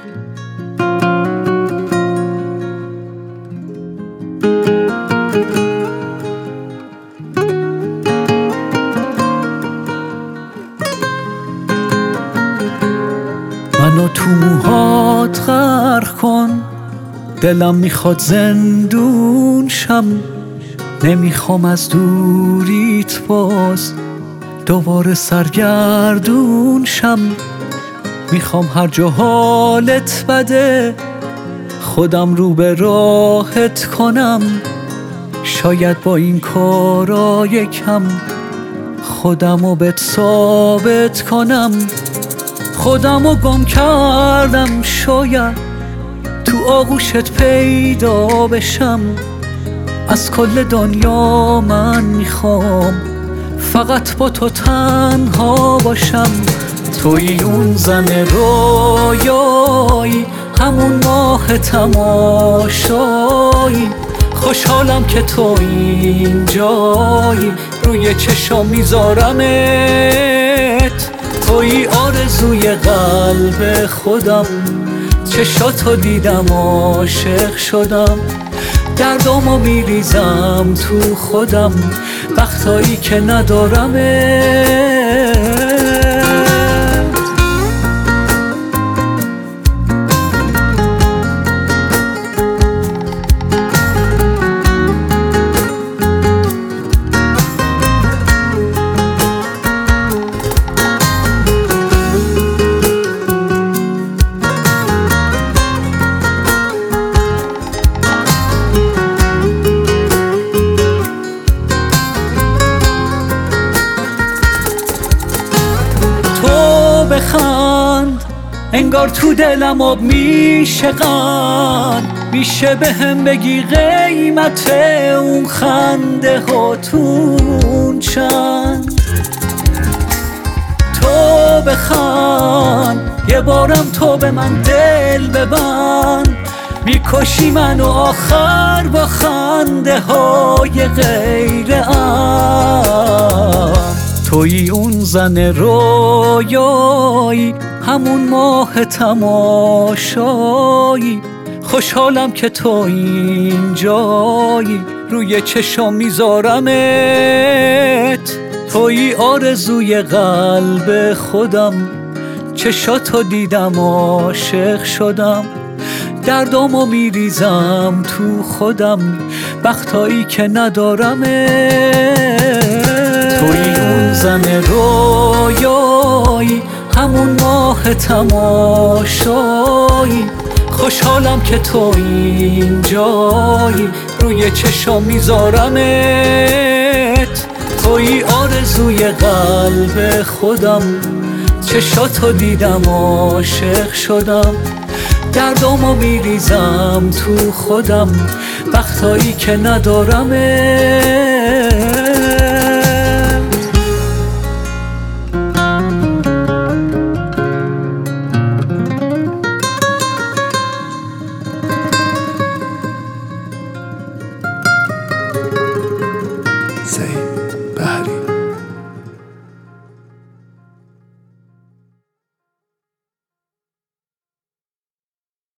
منو تو موهات غرق کن، دلم میخواد زندون شم. نمیخوام از دوریت باز دوباره سرگردون شم. میخوام هر جا حالت بده خودم رو به راحت کنم. شاید با این کارا یکم خودمو بهت ثابت کنم. خودمو گم کردم، شاید تو آغوشت پیدا بشم. از کل دنیا من میخوام فقط با تو تنها باشم. توی اون زن رویایی، همون ماه تماشایی. خوشحالم که تو اینجایی، روی چشام میذارمت. توی آرزوی قلب خودم، چشاتو دیدم عاشق شدم. دردامو میریزم تو خودم وقتایی که ندارمت. بخند انگار تو دلم آب میشه قند. میشه بهم بگی قیمت اون خنده هاتون چند؟ تو بخند یه بارم تو به من دل ببند. میکشی منو آخر با خنده های غیر ام. توی اون زن رویایی، همون ماه تماشایی. خوشحالم که تو اینجایی، روی چشام میذارمت. توی آرزوی قلب خودم، چشاتو دیدم عاشق شدم. دردامو میریزم تو خودم وقتایی که ندارمت. توی اون زن رویایی، همون ماه تماشایی. خوشحالم که تو اینجایی، روی چشام میذارمت. توی آرزوی قلب خودم، چشاتو دیدم عاشق شدم. دردامو میریزم تو خودم وقتایی که ندارمت.